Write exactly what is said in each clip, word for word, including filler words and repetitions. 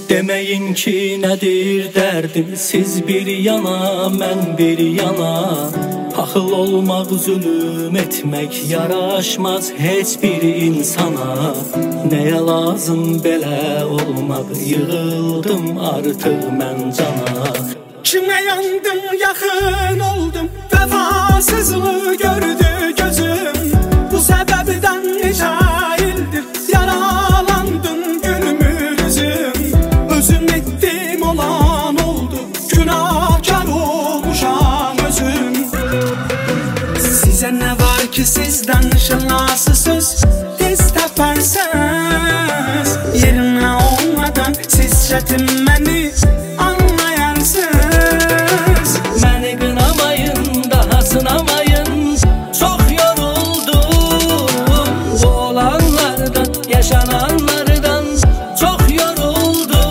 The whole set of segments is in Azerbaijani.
Demeyin ki nedir derdim, siz bir yana, mən bir yana. Paxıl olmaq, zulüm etmək yaraşmaz heç bir insana. Nəyə lazım belə olmaq, yığıldım artıq mən cana. Kimə yandım, yaxın oldum, vəfasızlığı gördü gözüm. Bu səbəbdən neçə ildir yaralandım günümün üzüm. Özüm etdim olan oldu, günahkar olmuşam özüm. Sizə nə var ki sizdən şılası söz tez təpərsəz. Yerinə olmadan siz şətim məni anlayarsınız. Məni qınamayın, daha sınamayın, çox yoruldum. Bu olanlardan, yaşananlardan çox yoruldum.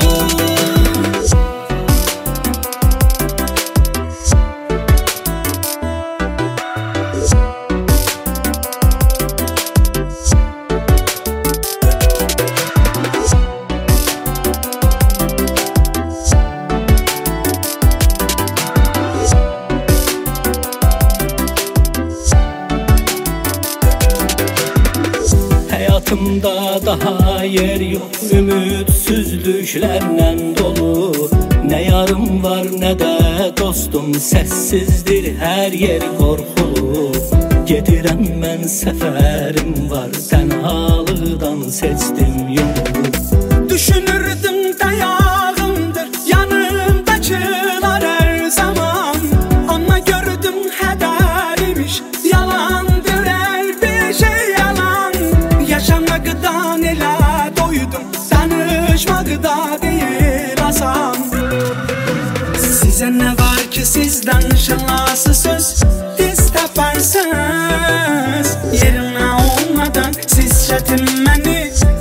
Həyatımda daha yer yox, ümidsizliklərlə dolu. Nə yarım var, nə də dostum, səssizdir hər yer qorxulu. Gedirəm mən, səfərim var, tənhalıqdan seçdim yolu. Düşünürdüm dayağımdır yanımdakılar hər zaman. Amma gördüm hədərimiş, yalandır hər bir şey yalan. Yaşamaqdan elə doydum, danışmaqda deyil asan. Sizə nə var ki sizdən şılası söz tez təpərsəz. Yerinə olmadan siz şətim məni